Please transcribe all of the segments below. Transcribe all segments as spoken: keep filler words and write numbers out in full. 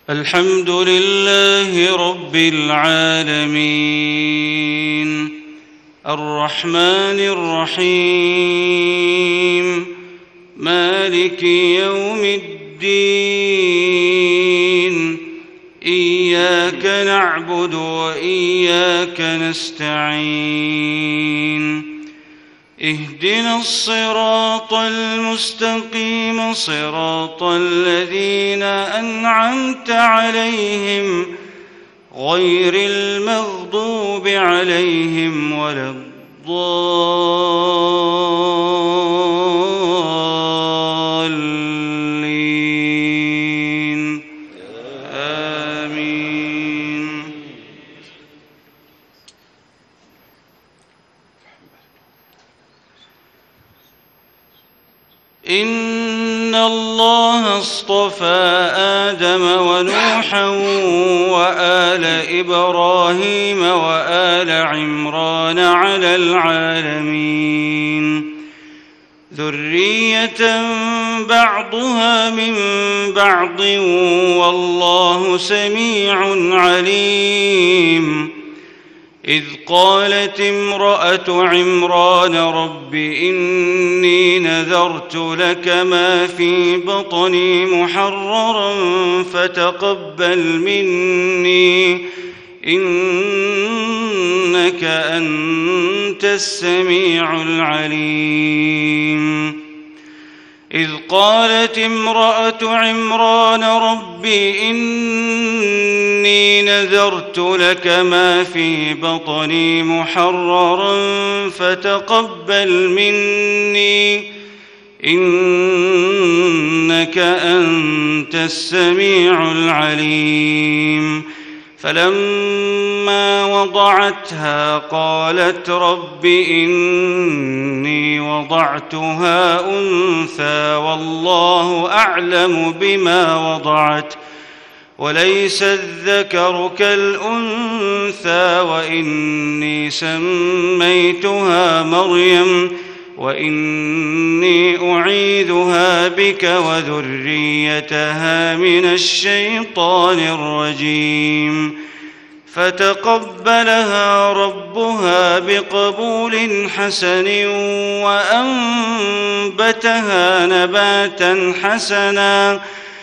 الحمد لله رب العالمين الرحمن الرحيم مالك يوم الدين إياك نعبد وإياك نستعين اهدنا الصراط المستقيم صراط الذين أنعمت عليهم غير المغضوب عليهم ولا الضالين آمين. إن الله اصطفى آدم ونوحا وآل إبراهيم وآل عمران على العالمين ذرية بعضها من بعض والله سميع عليم. إذ قالت امرأة عمران رب إني نذرت لك ما في بطني محررا فتقبل مني إنك أنت السميع العليم. إذ قالت امرأة عمران رب إني نذرت لك ما في بطني محررا فتقبل مني إنك أنت السميع العليم. فلما وضعتها قالت رب إني وضعتها أنثى والله أعلم بما وضعت وليس الذكر كالأنثى وإني سميتها مريم وإني أعيذها بك وذريتها من الشيطان الرجيم. فتقبلها ربها بقبول حسن وأنبتها نباتا حسنا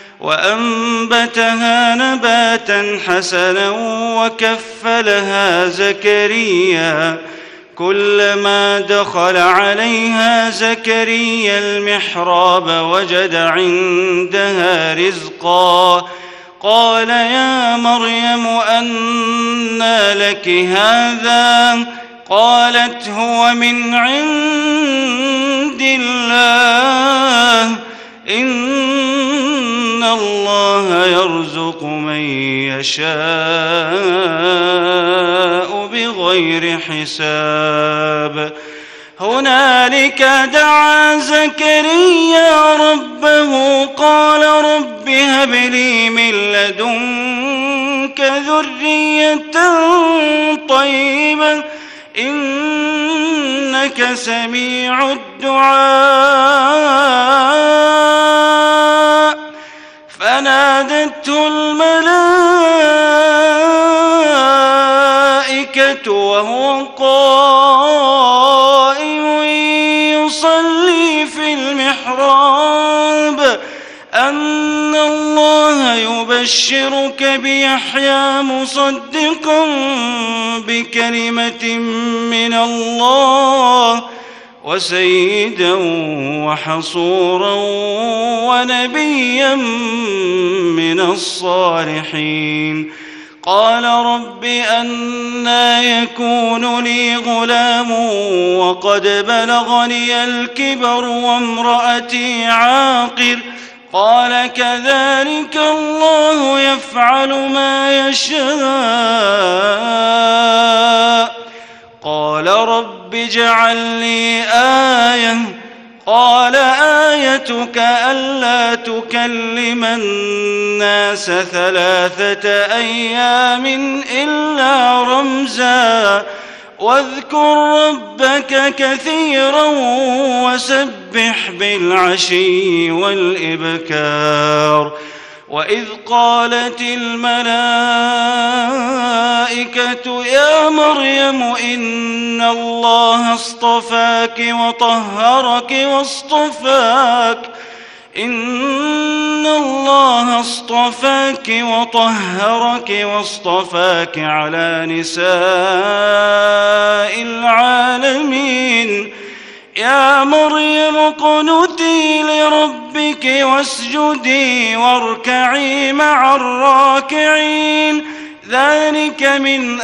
وأنبتها نباتا حسنا وكفلها زكريا كلما دخل عليها زكريا المحراب وجد عندها رزقا قال يا مريم أنى لك هذا قالت هو من عند الله إن الله يرزق من يشاء بغير حساب. هنالك دعا زكريا ربه قال رب هب لي من لدنك ذرية طيبة إنك سميع الدعاء. فنادته الملائكة وهو قائم يصلي في المحراب أن الله يبشرك بيحيى مصدقا بكلمة من الله وسيدا وحصورا ونبيا من الصالحين. قال رب أنى يكون لي غلام وقد بلغني الكبر وامرأتي عاقر قال كذلك الله يفعل ما يشاء. قال رب اجعل لي آية قال آيتك ألا تكلم الناس ثلاثة أيام إلا رمزا واذكر ربك كثيرا وسبح بالعشي والإبكار وإذ قالت الملائكة يا مريم إن الله اصطفاك وطهرك واصطفاك إن الله اصطفاك وطهرك واصطفاك على نساء العالمين يا مريم اقنتي لربك واسجدي واركعي مع الراكعين ذلك من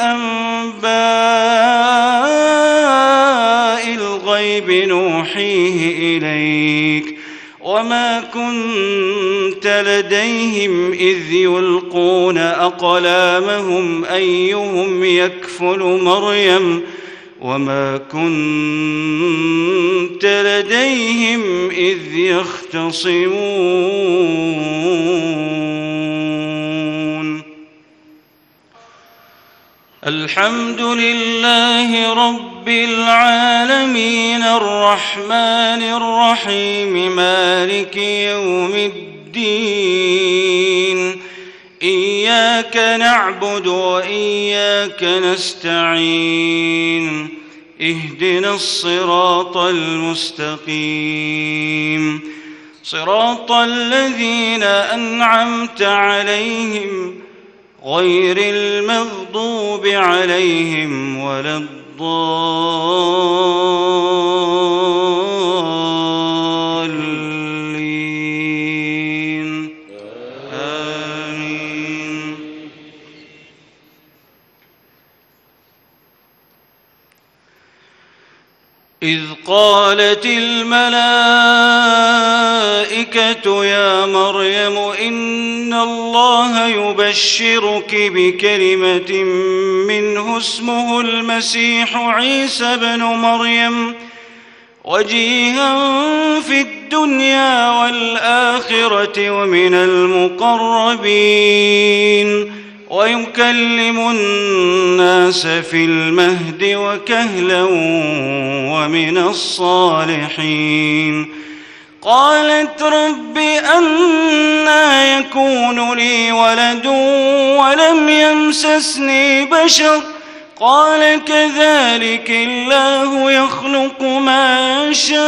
أنباء الغيب نوحيه إليك وما كنت لديهم إذ يلقون أقلامهم أيهم يكفل مريم وما كنت لديهم إذ يختصمون الحمد لله رب العالمين الرحمن الرحيم مالك يوم الدين إياك نعبد وإياك نستعين اهدنا الصراط المستقيم صراط الذين أنعمت عليهم غير المغضوب عليهم ولا الضالين آمين. إذ قالت الملائكة يا مريم إن الله يبشرك بكلمة منه اسمه المسيح عيسى بن مريم وجيها في الدنيا والآخرة ومن المقربين ويكلم الناس في المهد وكهلا ومن الصالحين قالت رب أنى يكون لي ولد ولم يمسسني بشر قال كذلك الله يخلق ما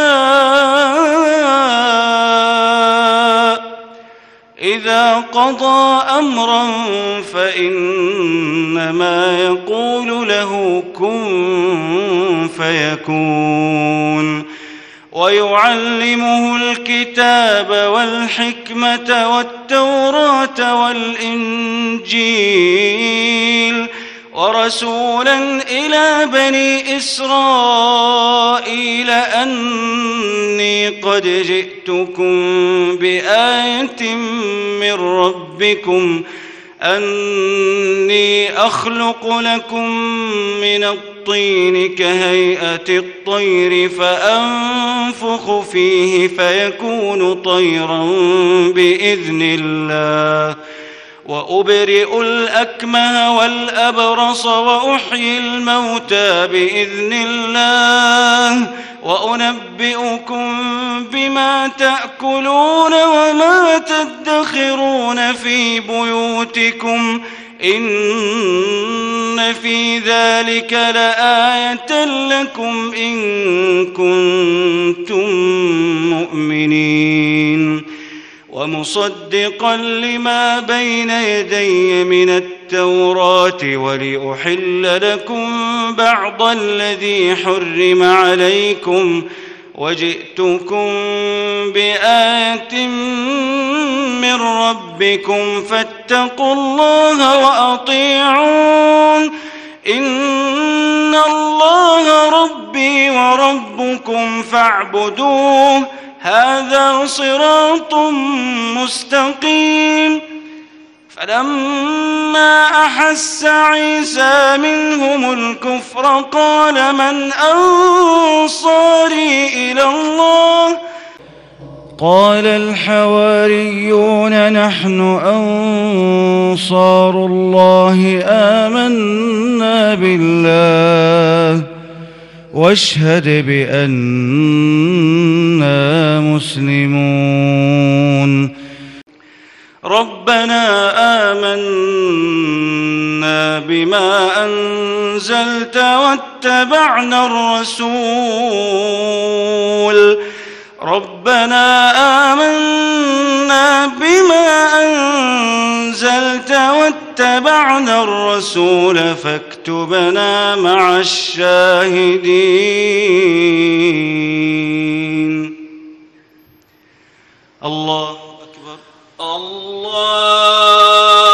يشاء إذا قضى أمرا فإنما يقول له كن فيكون ويعلمه الكتاب والحكمة والتوراة والإنجيل ورسولا إلى بني إسرائيل أني قد جئتكم بآية من ربكم أني أخلق لكم من الطين كهيئة الطير فأنفخ فيه فيكون طيرا بإذن الله وأبرئ الأكمه والأبرص وأحيي الموتى بإذن الله وأنبئكم بما تأكلون وما تدخرون في بيوتكم إن في ذلك لآية لكم إن كنتم مؤمنين ومصدقا لما بين يدي من التوراة ولأحل لكم بعض الذي حرم عليكم وجئتكم بآية من ربكم فاتقوا الله وأطيعون إن الله ربي وربكم فاعبدوه هذا صراط مستقيم فلما أحس عيسى منهم الكفر قال من أنصاري إلى الله قال الحواريون نحن أنصار الله آمنا بالله واشهد بأننا مسلمون ربنا آمنا بما أنزلت واتبعنا الرسول ربنا آمنا بما أنزلت واتبعنا الرسول فاكتبنا مع الشاهدين. الله أكبر. الله